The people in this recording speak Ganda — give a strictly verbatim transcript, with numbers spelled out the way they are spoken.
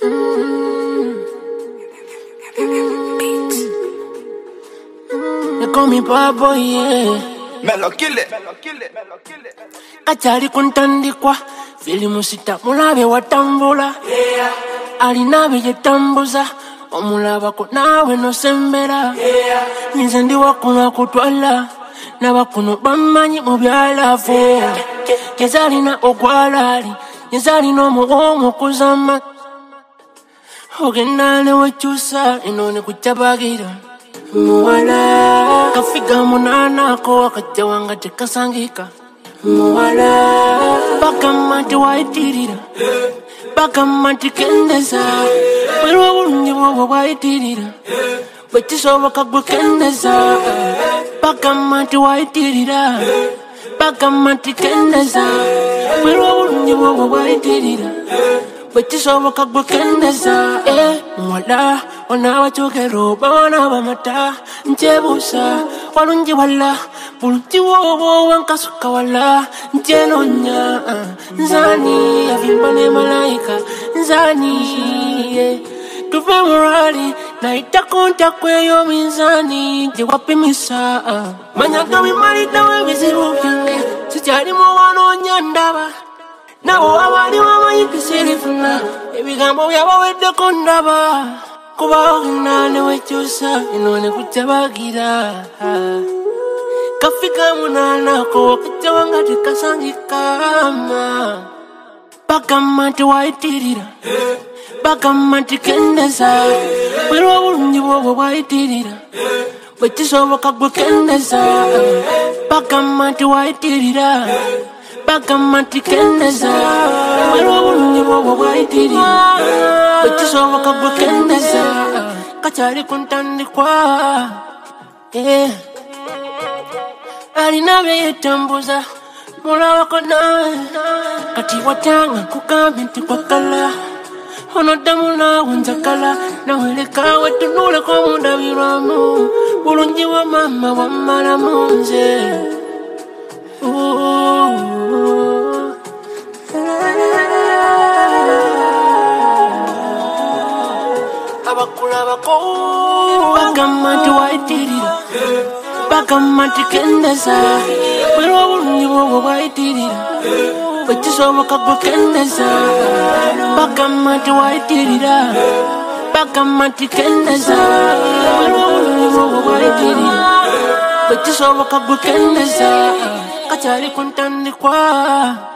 They call me bad boy, yeah. Me lo kill it. Kachari kuntandikwa filimu sita mulabe watambula yeah. Alinabe yetambuza omulaba ko nawe no sembera yeah. Nze ndi wakuna kutwala nabakuno bamanyi mu byalafu yeah. Yezalina ogwalali yezalina omuwomo kuzama ogenda ne wekyusa eno ne kucyabagira muwala kafiga munana ko akajja wanga tekasangika muwala bakamanti waitirira bakamanti kendeza waliwo bulungi bwobwo bwaitirira bwekisoboka gwe kendeza bakamanti waitirira bakamanti kendeza waliwo bulungi bwobwo bwaitirira bwekisoboka gwe kendeza eh muwala wana wachokero bawana bamata nchebusa walungi wala bulungi wowo wankasuka wala nchenonya nzani avimbane malaika nzani yeah. Tuve morali na itakonta kweyo minzani jewapimisa uh. Manyaga mimalita webizibu vyange sijali mwano nyandaba nabo abali wamayikisirifuna ebigambo byabawedde kondaba kuba ogenda ne wekyusa eno ne kucyabagira kafika munana ko wakajja wanga tekasangikama bakamanti waitirira bakamanti kendeza waliwo bulungi bwobwo bwaitirira bwekisoboka gwe kendeza bakamanti waitirira bakamanti kendeza waliwo bulungi bwobwo bwaitirira bwekisoboka gwe kendeza kakyali kuntandikwa yeah. Alinabe yetambuza mulabako nawe kati watanga kugambye nti kwakala onoddamu naawe njakala naweleka wetunuleko mundabirwamu bulungi wa mama wammalamu nze abakulabako bakamanti waitirira bakamanti kendeza waliwo bulungi bwobwo bwaitirira bwekisoboka gwe kendeza bakamanti waitirira bakamanti kendeza waliwo bulungi bwobwo bwaitirira bwekisoboka gwe kendeza kakyali kuntandikwa